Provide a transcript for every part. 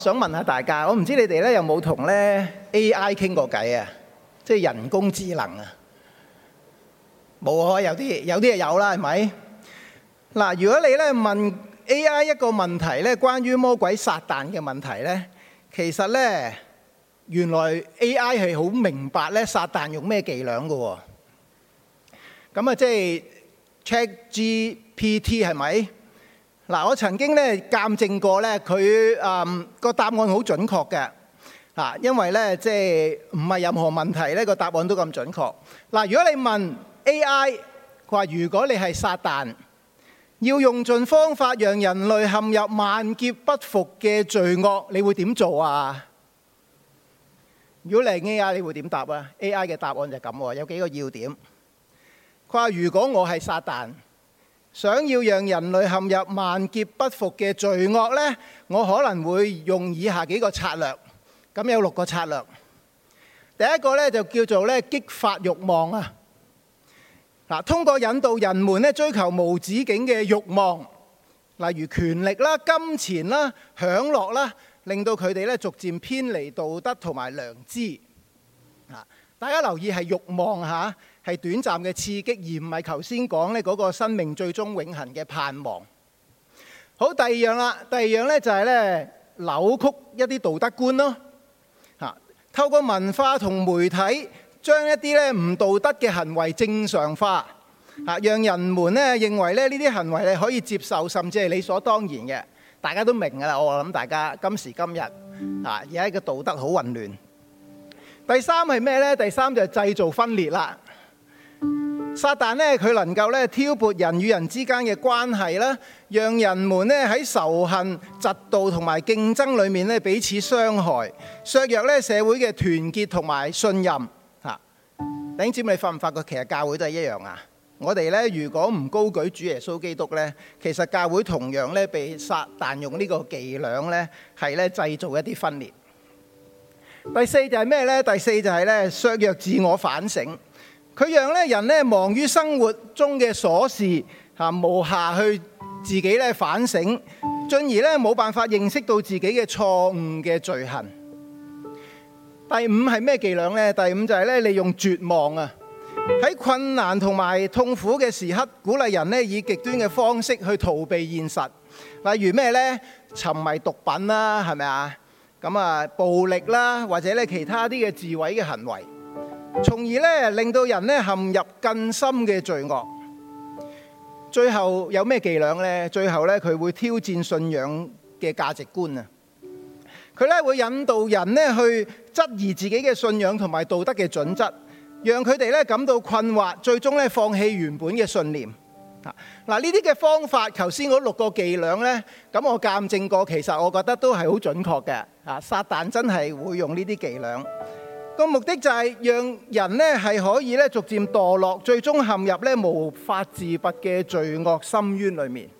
想問下大家，我唔知你哋咧有冇同咧 AI 傾過偈啊？即係人工智能啊？冇啊，有啲係有啦，係咪？嗱，如果你咧問 AI 一個問題咧，關於魔鬼撒旦嘅問題咧，其實咧原來 AI 係好明白咧撒旦用咩伎倆㗎喎。咁啊，即係 ChatGPT 係咪？嗱，我曾經咧鑑證過咧，佢個答案好準確嘅嚇，因為咧即係唔係任何問題咧個答案都咁準確。嗱，如果你問 AI，佢話如果你係撒旦，要用盡方法讓人類陷入萬劫不復嘅罪惡，你會點做啊？如果你係 AI，你會點答啊 ？AI 嘅答案就係咁喎，有幾個要點。佢話如果我係撒旦，想要讓人類陷入萬劫不復嘅罪惡呢，我可能會用以下幾個策略。咁有6個策略。第一個呢，就叫做咧激發慾望啊！嗱，通過引導人們咧追求無止境嘅慾望，例如權力啦、金錢啦、享樂啦，令到佢哋咧逐漸偏離道德同埋良知。大家留意係慾望嚇。係短暫嘅刺激，而唔係頭先講咧嗰個生命最終永恆嘅盼望。好，第二樣啦，第二樣咧就係咧扭曲一啲道德觀咯。嚇，透過文化同媒體將一啲咧唔道德嘅行為正常化，嚇，讓人們咧認為咧呢啲行為係可以接受，甚至係理所當然嘅。大家都明㗎啦，我諗大家今時今日而家嘅道德好混亂。第三係咩咧？第三就係製造分裂啦。撒旦咧，佢能夠咧挑撥人與人之間嘅關係啦，讓人們咧喺仇恨、嫉妒同埋競爭裏面咧彼此傷害，削弱咧社會嘅團結同埋信任。嚇，弟兄姊妹，你發唔發覺其實教會都係一樣啊？我哋咧如果唔高舉主耶穌基督咧，其實教會同樣咧被撒旦用呢個伎倆咧係咧製造一啲分裂。第四就係咩咧？第四就係咧削弱自我反省。佢讓咧人咧忙於生活中嘅瑣事嚇，無暇去自己咧反省，進而咧冇辦法認識到自己嘅錯誤嘅罪行。第五係咩伎倆咧？第五就係咧利用絕望啊，喺困難同埋痛苦嘅時刻，鼓勵人咧以極端嘅方式去逃避現實。例如咩咧？沉迷毒品啦，係咪啊？咁啊，暴力啦，或者咧其他啲嘅自毀嘅行為。從而咧令到人咧陷入更深嘅罪惡。最後有咩伎倆呢？最後咧佢會挑戰信仰嘅價值觀啊！佢咧會引導人咧去質疑自己嘅信仰同埋道德嘅準則，讓佢哋咧感到困惑，最終咧放棄原本嘅信念。嗱，呢啲嘅方法，頭先嗰6個伎倆咧，咁我鑑證過，其實我覺得都係好準確嘅。撒旦真係會用呢啲伎倆。個目的就係讓人咧係可以咧逐漸墮落，最終陷入咧無法自拔嘅罪惡深淵裏面。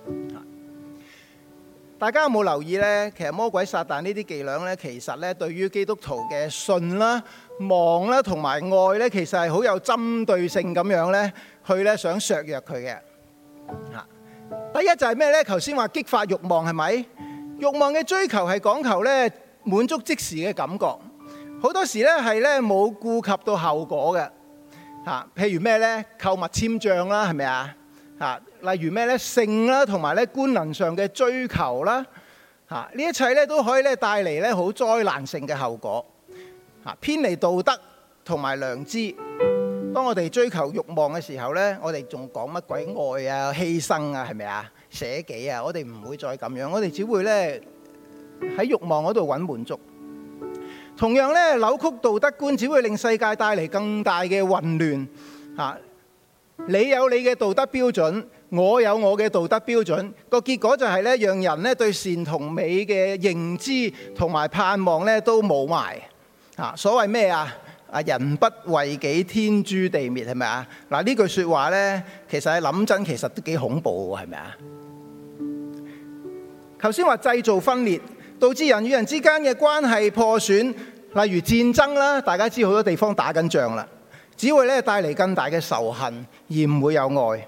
大家有冇留意咧？其實魔鬼撒旦呢啲伎倆咧，其實咧對於基督徒嘅信啦、望啦同埋愛咧，其實係好有針對性咁樣咧，去咧想削弱佢嘅。第一就係咩咧？頭先話激發慾望係咪？慾望嘅追求係講求咧滿足即時嘅感覺。好多時咧係咧冇顧及到後果嘅嚇，譬如咩咧購物簽帳啦，係咪啊嚇？例如咩咧性啦，同埋咧官能上嘅追求啦嚇，呢一切咧都可以咧帶嚟咧好災難性嘅後果嚇，偏離道德同埋良知。當我哋追求慾望嘅時候咧，我哋仲講乜鬼愛啊、犧牲啊，係咪啊、捨己啊？我哋唔會再咁樣，我哋只會咧喺慾望嗰度揾滿足。同樣咧，扭曲道德觀只會令世界帶嚟更大嘅混亂嚇。你有你嘅道德標準，我有我嘅道德標準，個結果就係咧，讓人咧對善同美嘅認知同埋盼望咧都冇埋嚇。所謂咩啊？人不為己，天誅地滅，係咪啊？嗱，呢句説話咧，其實係諗真，其實都幾恐怖喎，係咪啊？頭先話製造分裂，導致人與人之間嘅關係破損，例如戰爭啦，大家知好多地方打緊仗啦，只會咧帶嚟更大嘅仇恨，而唔會有愛。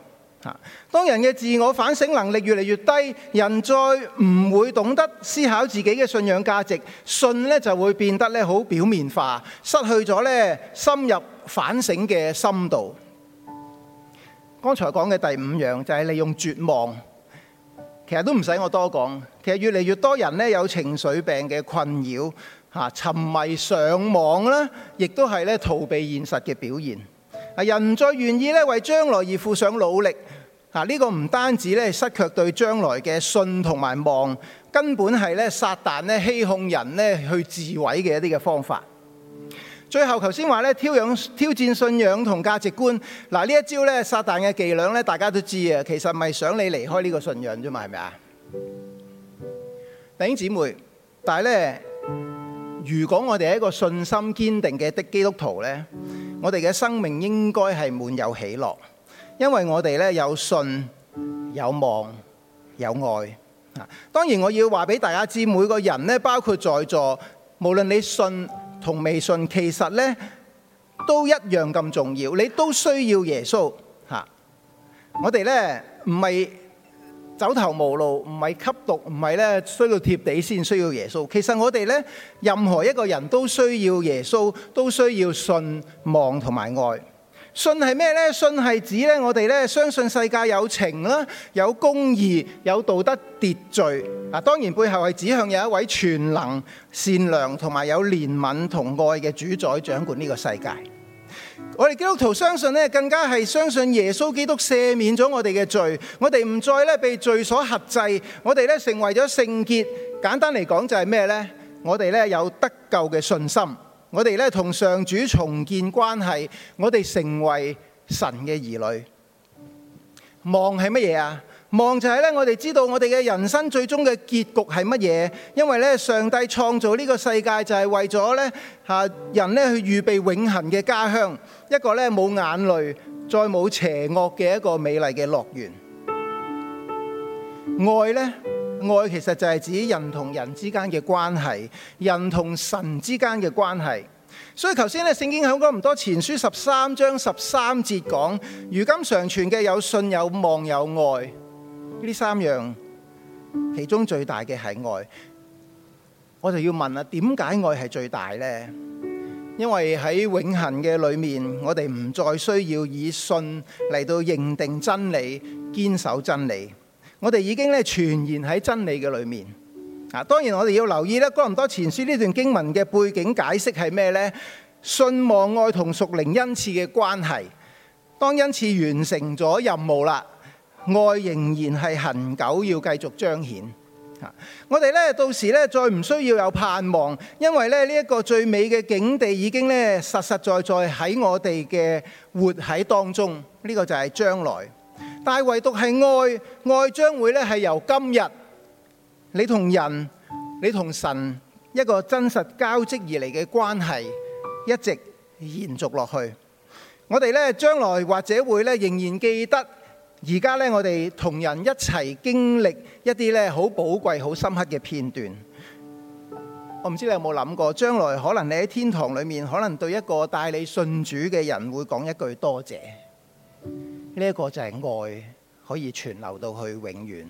當人嘅自我反省能力越嚟越低，人再唔會懂得思考自己嘅信仰價值，信咧就會變得咧好表面化，失去咗咧深入反省嘅深度。剛才講嘅第五樣就係利用絕望，其實都唔使我多講。其實越嚟越多人咧有情緒病嘅困擾，沉迷上網啦，亦都係咧逃避現實嘅表現。人唔再願意咧為將來而付上努力，呢個唔單止咧失卻對將來嘅信同埋望，根本係咧撒旦咧欺哄人咧去自毀嘅一啲嘅方法。最後頭先話咧挑戰信仰同價值觀，呢一招咧撒旦嘅伎倆咧大家都知啊，其實咪想你離開呢個信仰啫嘛，係咪啊？弟兄姊妹，但係咧，如果我哋係一個信心堅定嘅基督徒咧，我哋嘅生命應該係滿有喜樂，因為我哋咧有信、有望、有愛。當然我要話俾大家知，每個人咧，包括在座，無論你信同未信，其實咧都一樣咁重要，你都需要耶穌。我哋咧唔係走投無路，唔係吸毒，唔係咧需要貼地先需要耶穌。其實我哋咧任何一個人都需要耶穌，都需要信望同埋愛。信係咩呢？信係指咧我哋咧相信世界有情啦，有公義，有道德秩序。當然背後係指向有一位全能、善良同埋有憐憫同愛嘅主宰掌管呢個世界。我哋基督徒相信咧，更加係相信耶穌基督赦免咗我哋嘅罪，我哋唔再咧被罪所轄制，我哋咧成為咗聖潔。簡單嚟講就係咩呢？我哋咧有得救嘅信心，我哋咧同上主重建關係，我哋成為神嘅兒女。望係乜嘢啊？望就係咧，我哋知道我哋嘅人生最終嘅結局係乜嘢？因為咧，上帝創造呢個世界就係為咗咧人咧去預備永恆嘅家鄉，一個咧冇眼淚、再冇邪惡嘅一個美麗嘅樂園。愛咧，愛其實就係指人同人之間嘅關係，人同神之間嘅關係。所以頭先咧，聖經喺哥林多前書13章13節講，如今常存嘅有信、有望、有愛。呢三樣其中最大嘅係愛。我就要問啦，點解愛係最大呢？因為喺永恆嘅裏面，我哋唔再需要以信嚟到認定真理、堅守真理。我哋已經咧全然喺真理嘅裏面。當然我哋要留意咧，哥林多前書呢段經文嘅背景解釋係咩呢？信望愛同屬靈恩賜嘅關係。當恩賜完成咗任務啦，愛仍然係恆久要繼續彰顯。我哋咧到時咧再唔需要有盼望，因為咧呢一個最美嘅境地已經咧實實在在喺我哋嘅活喺當中。呢個就係將來。但係唯獨係愛，愛將會咧係由今日你同人、你同神一個真實交織而嚟嘅關係，一直延續落去。我哋咧將來或者會咧仍然記得，而家咧我哋同人一齊經歷一啲咧好寶貴、好深刻嘅片段。我唔知你有冇諗過，將來可能你喺天堂裏面，可能對一個帶你信主嘅人會講一句多謝。呢一個就係愛，可以傳流到去永遠。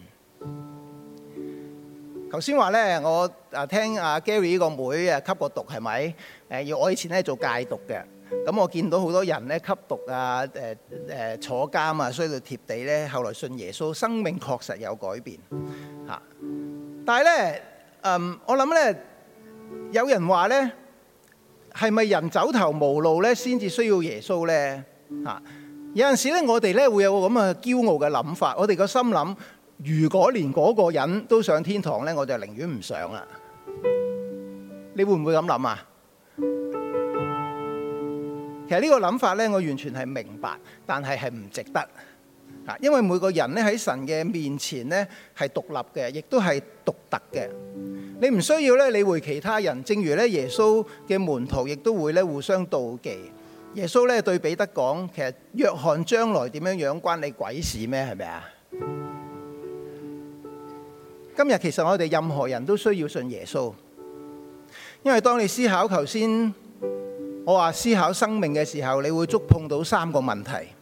頭先話咧，我聽阿 Gary 個妹吸過毒係咪？我以前咧做戒毒嘅，咁我見到好多人咧吸毒啊，坐監啊，衰到貼地咧，後來信耶穌，生命確實有改變嚇。但係咧，我諗咧，有人話咧，係咪人走投無路咧，先至需要耶穌咧嚇？有陣時咧，我哋咧會有個咁嘅驕傲嘅諗法，我哋個心諗，如果連嗰個人都上天堂咧，我就寧願唔上啦。你會唔會咁諗啊？其實呢個諗法咧，我完全係明白，但係唔值得。因為每個人咧喺神嘅面前咧係獨立嘅，亦都係獨特嘅。你唔需要咧理會其他人，正如咧耶穌嘅門徒亦都會咧互相妒忌。耶穌咧對彼得講，其實約翰將來點樣樣關你鬼事咩？係咪啊？今日其實我哋任何人都需要信耶穌，因為當你思考頭先我話思考生命嘅時候，你會觸碰到三個問題。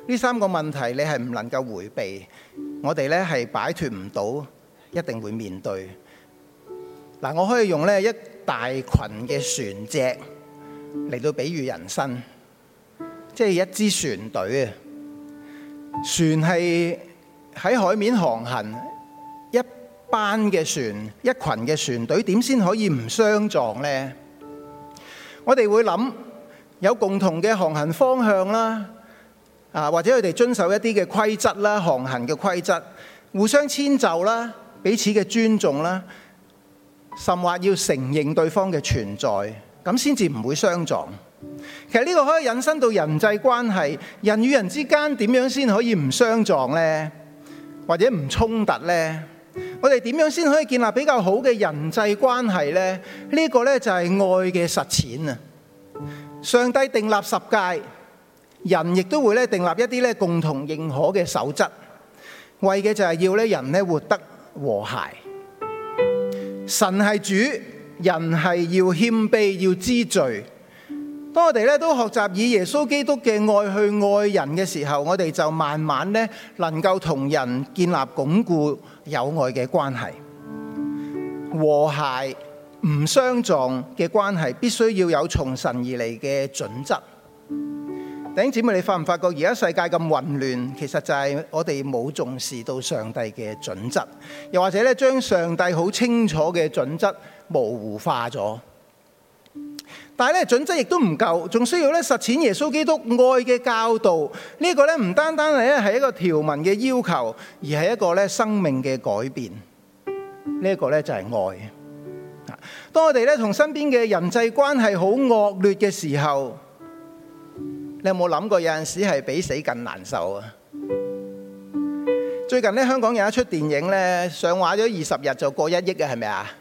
呢3個問題你係唔能夠迴避，我哋呢係擺脫唔到，一定會面對。嗱，我可以用呢一大群嘅船隻嚟到比喻人生，即係一支船隊啊！船係喺海面航行，一班嘅船，一群嘅船隊，點先可以唔相撞呢？我哋會諗有共同嘅航行方向啦，或者佢哋遵守一啲嘅規則啦，航行嘅規則，互相遷就啦，彼此嘅尊重啦，甚或要承認對方嘅存在，咁先至唔會相撞。其實呢個可以引申到人際關係，人與人之間點樣先可以唔相撞呢？或者唔衝突呢？我哋點樣先可以建立比較好嘅人際關係呢？呢個呢就係愛嘅實踐啊！上帝訂立10誡，人亦都會咧訂立一啲咧共同認可嘅守則，為嘅就係要咧人咧活得和諧。神係主，人係要謙卑，要知罪。當我哋咧都學習以耶穌基督嘅愛去愛人嘅時候，我哋就慢慢咧能夠同人建立鞏固友愛嘅關係。和諧唔相撞嘅關係，必須要有從神而嚟嘅準則。弟兄姊妹，你發唔發覺而家世界咁混亂，其實就係我哋冇重視到上帝嘅準則，又或者咧將上帝好清楚嘅準則模糊化咗。但係咧準則亦都唔夠，仲需要咧實踐耶穌基督愛嘅教導。呢個咧唔單單係一個條文嘅要求，而係一個咧生命嘅改變。呢一個咧就係愛。當我哋咧同身邊嘅人際關係好惡劣嘅時候，你有冇諗過有陣時係比死更難受啊？最近咧香港有一出電影咧上畫咗20日就過1億嘅，係咪啊？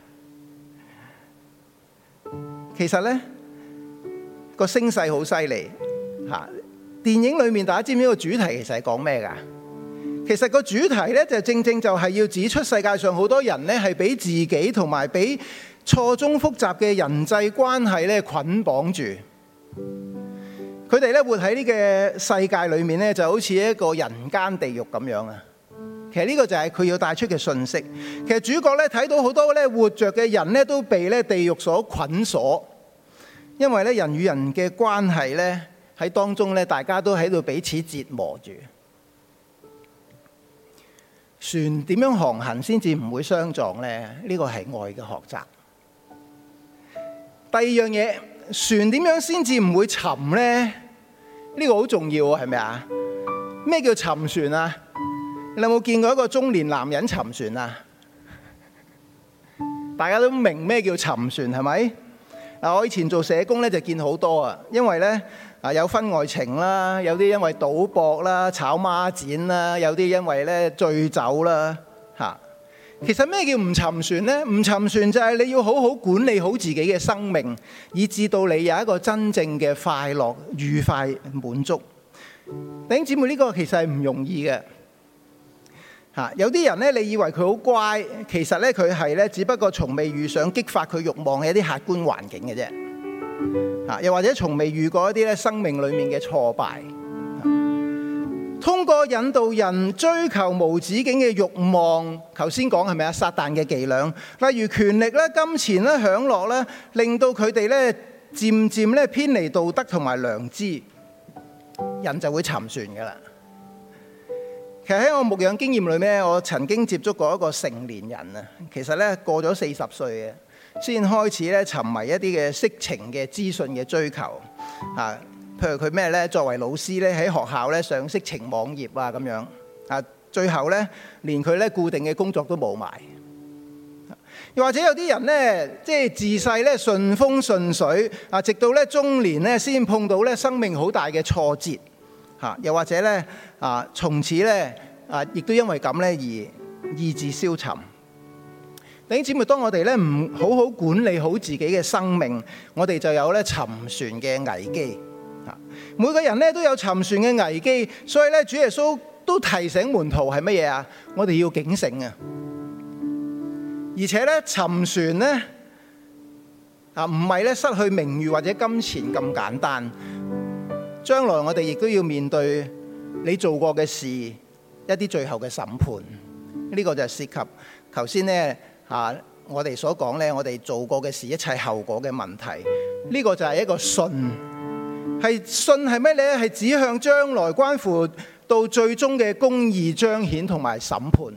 其實咧個聲勢好犀利嚇。電影裏面大家知唔知個主題其實係講咩㗎？其實個主題咧就正正就係要指出世界上好多人咧係俾自己同埋俾錯綜複雜嘅人際關係咧捆綁住。佢哋咧活喺呢個世界裏面咧，就好似一個人間地獄咁樣啊！其實呢個就係佢要帶出嘅訊息。其實主角咧睇到好多咧活着嘅人咧都被咧地獄所捆鎖，因為咧人與人嘅關係咧喺當中咧，大家都喺度彼此折磨住。船點樣航行先至唔會相撞咧？呢個係愛嘅學習。第二樣嘢，船點樣先至唔會沉呢？呢個好重要啊，係咪啊？咩叫沉船啊？你有冇見過一個中年男人沉船啊？大家都明咩叫沉船係咪？我以前做社工咧就見好多啊，因為咧有婚外情啦，有啲因為賭博啦、炒孖展啦，有啲因為咧醉酒啦嚇。其實咩叫唔沉船呢？唔沉船就係你要好好管理好自己嘅生命，以至到你有一個真正嘅快樂、愉快、滿足。弟兄姊妹，呢個其實係唔容易嘅嚇。有啲人呢，你以為佢好乖，其實呢，佢係呢，只不過從未遇上激發佢慾望嘅一啲客觀環境嘅啫嚇，又或者從未遇過一啲咧生命裡面嘅挫敗。通過引導人追求無止境嘅慾望，頭先講係咪啊？撒旦嘅伎倆，例如權力啦、金錢啦、享樂啦，令到佢哋咧漸漸咧偏離道德同埋良知，人就會沉船㗎喇。其實喺我牧養經驗裏面，我曾經接觸過一個成年人啊，其實咧過咗40歲嘅，先開始咧沉迷一啲嘅色情嘅資訊嘅追求啊。譬如佢咩咧？作為老師咧，喺學校咧上色情網頁啊，咁樣啊，最後咧連佢咧固定嘅工作都冇埋。又或者有啲人咧，即係自細咧順風順水啊，直到咧中年咧先碰到咧生命好大嘅挫折嚇。又或者咧啊，從此咧啊，亦都因為咁咧而意志消沉。弟兄姊妹，當我哋咧唔好好管理好自己嘅生命，我哋就有咧沉船嘅危機。每個人咧都有沉船嘅危機，所以咧主耶穌都提醒門徒係乜嘢啊？我哋要警醒啊！而且咧沉船咧啊，唔係咧失去名譽或者金錢咁簡單。將來我哋亦都要面對你做過嘅事一啲最後嘅審判。呢個就涉及頭先呢我哋所講呢，我哋做過嘅事一切後果嘅問題。呢個就係一個信，信係咩呢？係指向將來，關乎到最終嘅公義彰顯同埋審判。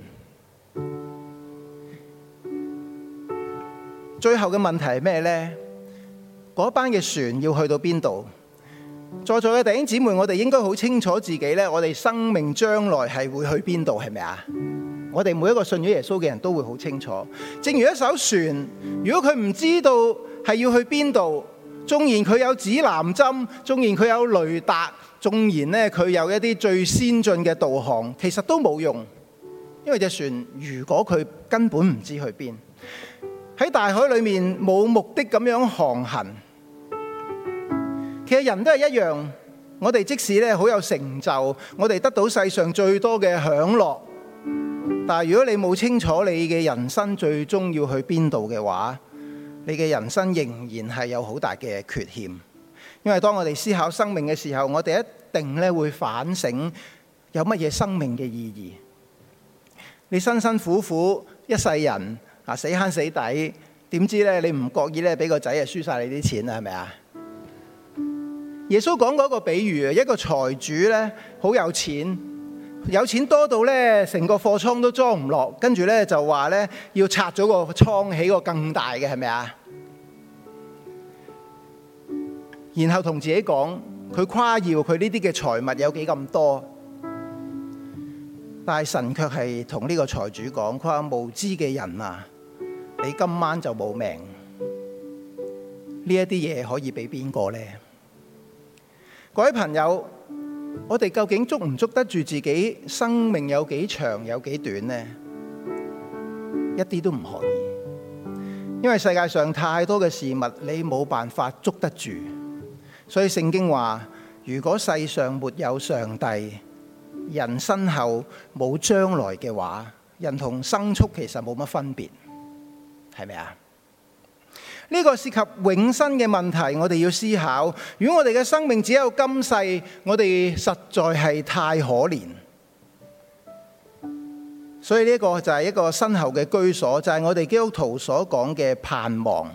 最後嘅問題係咩呢？嗰班嘅船要去到邊度？在座嘅弟兄姊妹，我哋應該好清楚自己呢，我哋生命將來係會去邊度，係咪啊？我哋每一個信咗耶穌嘅人都會好清楚。正如一艘船，如果佢唔知道係要去邊度，縱然佢有指南針，縱然佢有雷達，縱然呢佢有一啲最先進嘅導航，其實都冇用。因為隻船如果佢根本唔知去邊，喺大海裏面冇目的咁樣航行。其實人都係一樣，我哋即使咧好有成就，我哋得到世上最多嘅享樂，但係如果你冇清楚你嘅人生最終要去邊度嘅話，你嘅人生仍然係有好大嘅缺陷。因為當我哋思考生命嘅時候，我哋一定咧會反省有乜嘢生命嘅意義。你辛辛苦苦一世人死慳死抵，點知咧你唔覺意咧俾個仔輸晒你啲錢啦，係咪啊？耶穌講過一個比喻，一個財主咧好有錢，有錢多到咧成個貨倉都裝唔落，跟住咧就話咧要拆咗個倉起個更大嘅，係咪啊？然後同自己講，佢誇耀佢呢啲嘅財物有幾咁多，但係神卻係同呢個財主講，佢話無知嘅人啊，你今晚就冇命。呢一啲嘢可以俾邊個呢？各位朋友，我哋究竟捉唔捉得住自己生命有幾長有幾短呢？一啲都唔可以，因為世界上太多嘅事物你冇辦法捉得住。所以聖經話，如果世上沒有上帝，人身後冇將來嘅話，人同牲畜其實冇乜分別，係咪啊？呢個涉及永生嘅問題，我哋要思考。如果我哋嘅生命只有今世，我哋實在係太可憐。所以呢個就係一個身後嘅居所，就係我哋基督徒所講嘅盼望、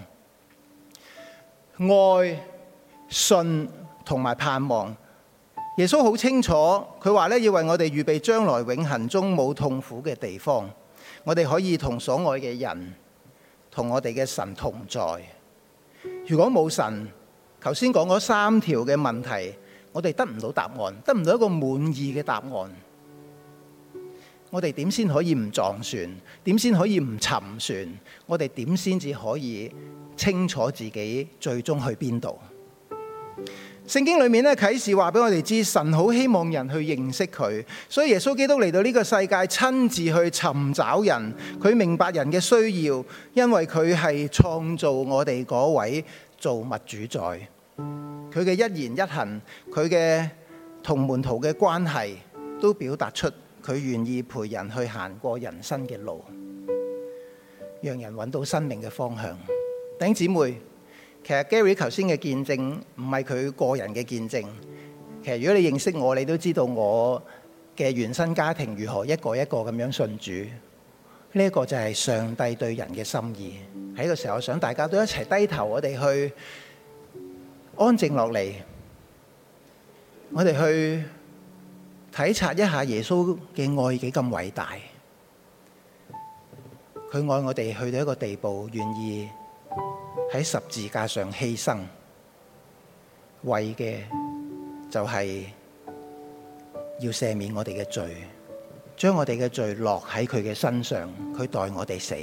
愛、信同埋盼望。耶穌好清楚，佢話咧要為我哋預備將來永恆中冇痛苦嘅地方，我哋可以同所愛嘅人，同我哋嘅神同在。如果冇神，頭先講嗰3條嘅問題，我哋得唔到答案，得唔到一個滿意嘅答案。我哋點先可以唔撞船？點先可以唔沉船？我哋點先至可以清楚自己最終去邊度？聖經裏面咧啟示話俾我哋知，神好希望人去認識佢，所以耶穌基督嚟到呢個世界，親自去尋找人，佢明白人嘅需要，因為佢係創造我哋嗰位造物主宰。佢嘅一言一行，佢嘅同門徒嘅關係，都表達出佢願意陪人去行過人生嘅路，讓人揾到生命嘅方向。弟兄姊妹，其實 Gary 頭先嘅見證唔係佢個人嘅見證。其實如果你認識我，你都知道我嘅原生家庭如何一個一個咁樣信主。呢一個就係上帝對人嘅心意。喺個時候，我想大家都一齊低頭，我哋去安靜落嚟，我哋去體察一下耶穌嘅愛幾咁偉大。佢愛我哋去到一個地步，願意喺十字架上犧牲，為嘅就係要赦免我哋嘅罪，將我哋嘅罪落喺佢嘅身上，佢代我哋死。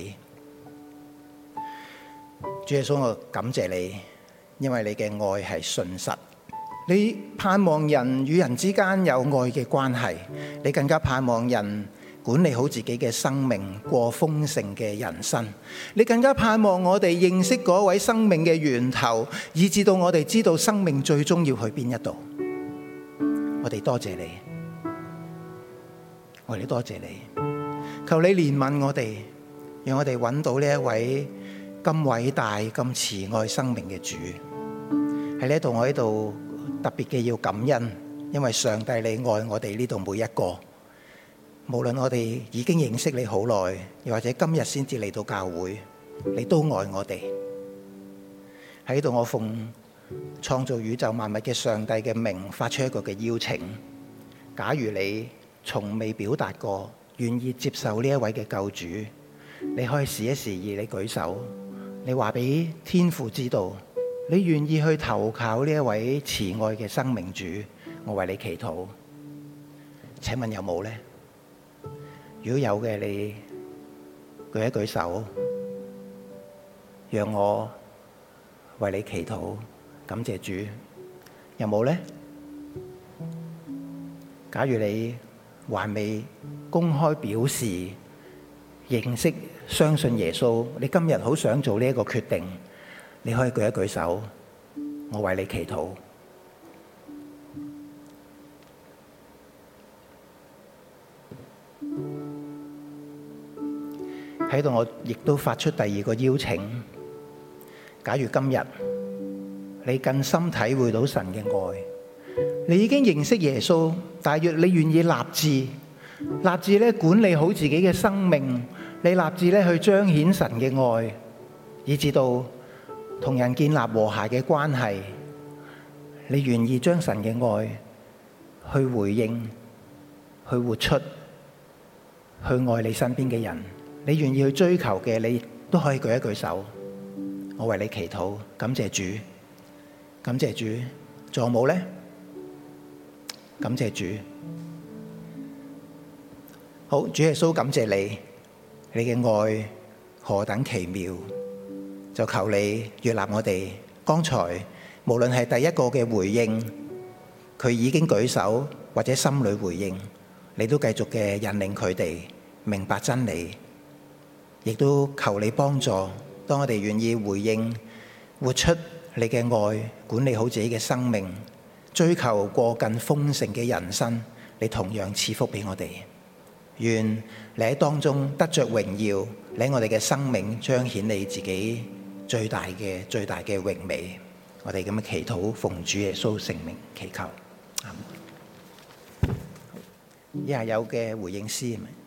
主耶穌，我感謝你，因為你嘅愛係信實，你盼望人與人之間有愛嘅關係，你更加盼望人管理好自己嘅生命，過豐盛嘅人生。你更加盼望我哋認識嗰位生命嘅源頭，以至到我哋知道生命最終要去邊一度。我哋多謝你，我哋多謝你，求你憐憫我哋，讓我哋揾到呢一位咁偉大、咁慈愛生命嘅主。喺呢度，我喺度特別嘅要感恩， 因為上帝你愛我哋呢度每一個，無論我哋已經認識你好耐，又或者今日先至嚟到教會，你都愛我哋。喺度我奉創造宇宙萬物嘅上帝嘅名發出一個嘅邀請，假如你從未表達過願意接受呢一位嘅救主，你可以試一試意，你舉手，你話俾天父知道，你願意去投靠呢一位慈愛嘅生命主，我為你祈禱。請問有冇呢？如果有嘅，你舉一舉手，讓我為你祈禱，感謝主。有冇呢？假如你還未公開表示認識、相信耶穌，你今日好想做呢一個決定，你可以舉一舉手，我為你祈禱。喺度我亦都發出第二個邀請，假如今日你更深體會到神嘅愛，你已經認識耶穌，但係你願意立志咧管理好自己嘅生命，你立志咧去彰顯神嘅愛，以至到同人建立和諧嘅關係，你願意將神嘅愛去回應，去活出，去愛你身邊嘅人，你願意去追求嘅，你都可以舉一舉手，我為你祈禱。感謝主，感謝主。仲有冇呢？感謝主。好，主耶穌，感謝你，你嘅愛何等奇妙，就求你悅納我哋。剛才無論係第一個嘅回應，佢已經舉手或者心裏回應，你都繼續嘅引領佢哋明白真理，亦都求你幫助，當我哋願意回應，活出你嘅愛，管理好自己嘅生命，追求過更豐盛嘅人生，你同樣賜福俾我哋。願你喺當中得着榮耀，你喺我哋嘅生命彰顯你自己最大嘅榮美。我哋咁嘅祈禱，奉主耶穌聖名祈求。以下有嘅回應詩。